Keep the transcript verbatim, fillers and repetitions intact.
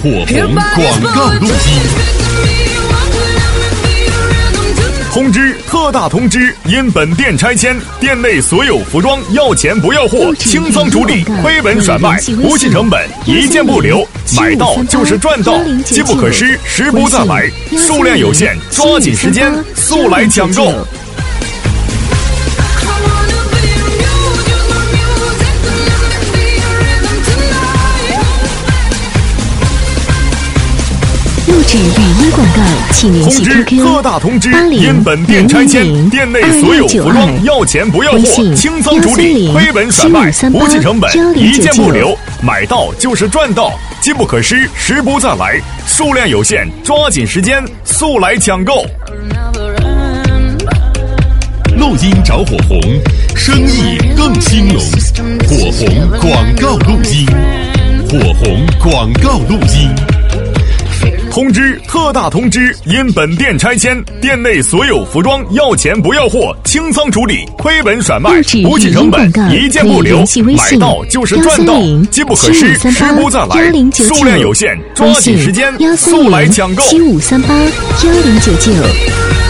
火红广告录音。通知！特大通知！因本店拆迁，店内所有服装要钱不要货，清仓处理，亏本甩卖，不计成本，一件不留。买到就是赚到，机不可失，时不再来，数量有限，抓紧时间，速来抢购。 录制语音广告，请联系 Q Q 特大通知！因本店拆迁，店内所有服装要钱不要货，清仓处理，亏本甩卖，不计成本，一件不留。买到就是赚到，机不可失，时不再来，数量有限，抓紧时间，速来抢购。录音找火红，生意更兴隆。火红广告录音，火红广告录音。通知！特大通知！因本店拆迁，店内所有服装要钱不要货，清仓处理，亏本甩卖，不计成本，一件不留。买到就是赚到，机不可失，时不再来，数量有限，抓紧时间，速来抢购。 七五三八幺零九九。